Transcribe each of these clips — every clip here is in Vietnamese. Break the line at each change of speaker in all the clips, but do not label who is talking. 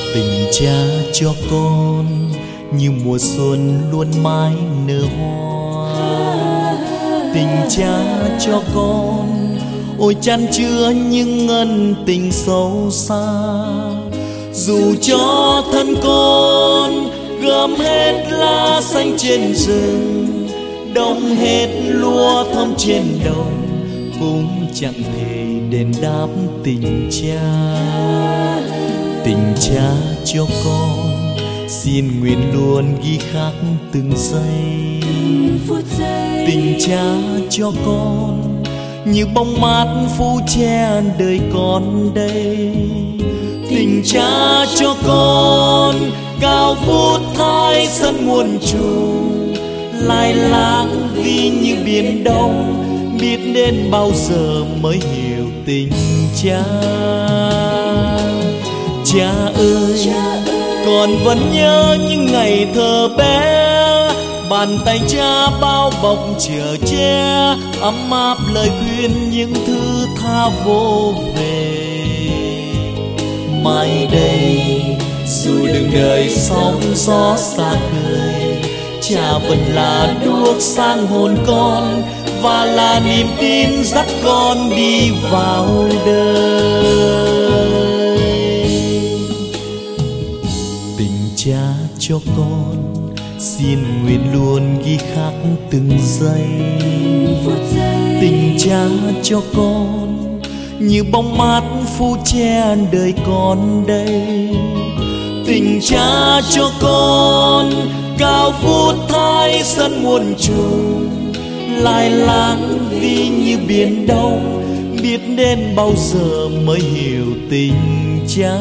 Tình cha cho con như mùa xuân luôn mãi nở hoa. Tình cha cho con ôi chan chứa những ân tình sâu xa. Dù cho thân con gom hết lá xanh trên rừng, đông hết lúa thơm trên đồng, cũng chẳng thể đền đáp tình cha. Tình cha cho con xin nguyện luôn ghi khắc từng giây. Tình cha cho con như bóng mát phủ che đời con đây. Tình cha cho con cao vút thái sân muôn trùng, lai láng ghi như biển đông, biết đến bao giờ mới hiểu tình cha. Cha ơi, con vẫn nhớ những ngày thơ bé, bàn tay cha bao bọc chở che, ấm áp lời khuyên những thứ tha vô về. Mai đây dù đường đời sóng gió xa khơi, cha vẫn là đuốc sáng hồn con, và là niềm tin dắt con đi vào đời. Tình cha cho con xin nguyện luôn ghi khắc từng giây. Tình cha cho con như bóng mát phủ che đời con đây. Tình cha cho con cao vút thái sân muôn trùng, lai láng ghi như biển đông, biết đến bao giờ mới hiểu tình cha.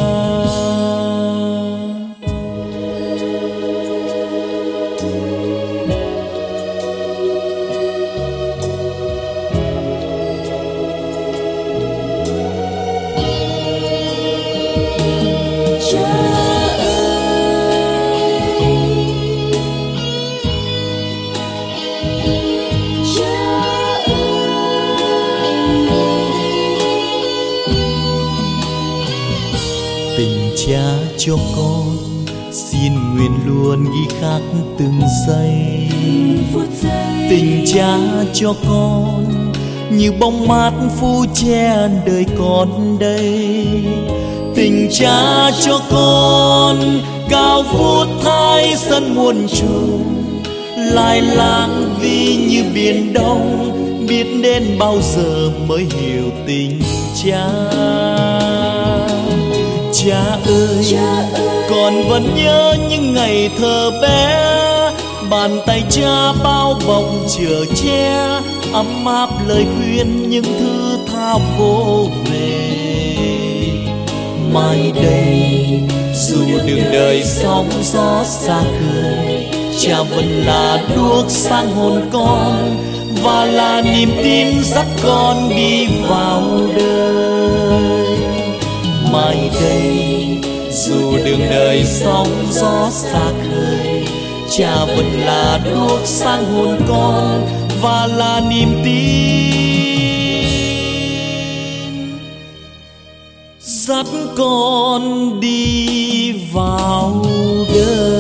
Tình cha cho con xin nguyện luôn ghi khắc từng giây. Tình cha cho con như bóng mát phủ che đời con đây. Tình cha cho con cao vút thái sân muôn trùng, lai láng ghi như biển đông, biết đến bao giờ mới hiểu tình cha. Cha ơi, con vẫn nhớ những ngày thơ bé, bàn tay cha bao bọc chở che, ấm áp lời khuyên những thứ tha vô về. Mai đây dù đường đời sóng gió xa khơi, cha vẫn là đuốc sáng hồn con, và là niềm tin dắt con đi vào đời. Mai đây dù đường đời sóng gió xa khơi, cha vẫn là đuốc sáng hồn con, và là niềm tin dắt con đi vào đời.